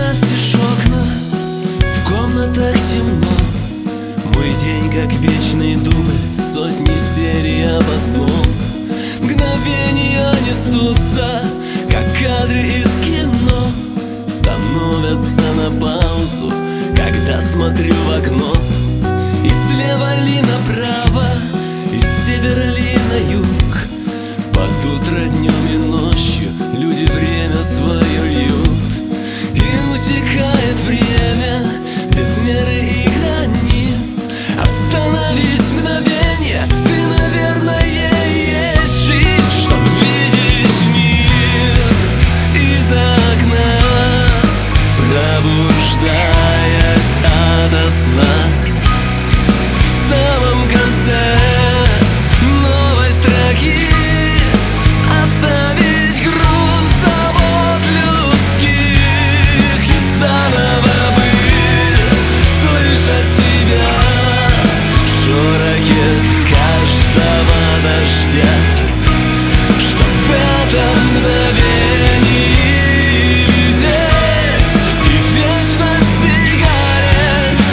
настежь окна, в комнатах темно. Мой день как вечный дубль, сотни серий об одном. Мгновения несутся, как кадры из кино, становятся на паузу, когда смотрю в окно. И слева ли направо, и с севера ли на юг, под утро, днем и ночью люди время свое льют. И утекает время без меры и границ. Остановись мгновенье, ты, наверное, есть жизнь, чтоб видеть мир из окна, пробуждаясь ото сна. В самом конце новой строки оставить груз забот людских и заново быть, слышать тебя в шорохе каждого дождя, чтоб в этом мгновении лететь и в вечности гореть.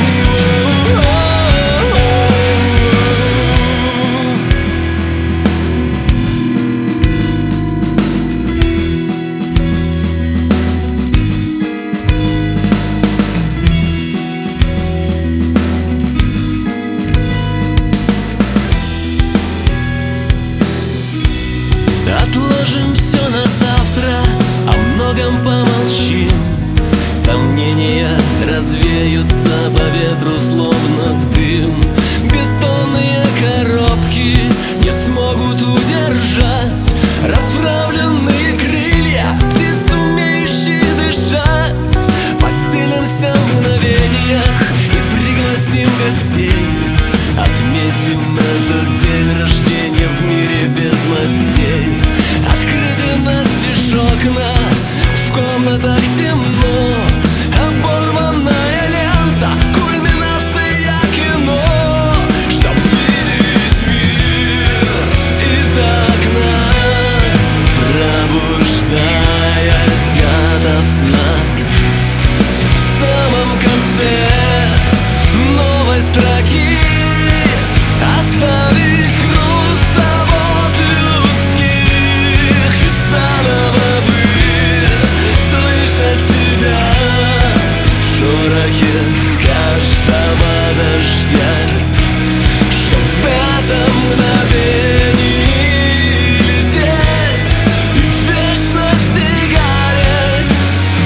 Отложим все на завтра, о многом помолчим. Сомнения развеются по ветру, словно дым. Бетонные коробки не смогут удержать расправленные крылья птиц, умеющие дышать. Поселимся в мгновениях и пригласим гостей. Отметим этот день рождения в мире без мастей. Открыты настежь окна, в комнатах темно. Оборванная лента, кульминация кино. Чтоб видеть мир из окна, пробуждаясь ото сна. В самом конце новой строки оставить груз забот людских и заново быть, слышать тебя в шорохе каждого дождя, чтоб в этом мгновении лететь и в вечности гореть.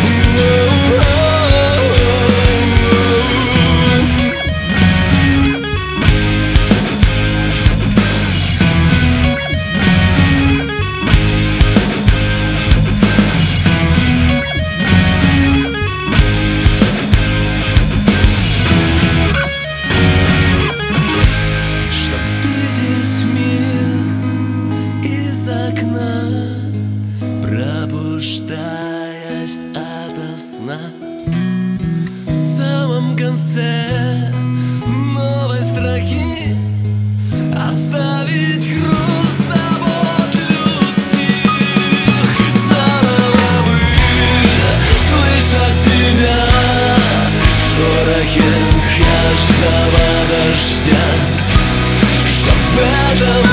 Чтоб видеть мир из окна, пробуждаясь ото сна. В самом конце новой строки оставить груз забот людских и заново быть, слышать тебя в шорохе каждого дождя, чтоб в этом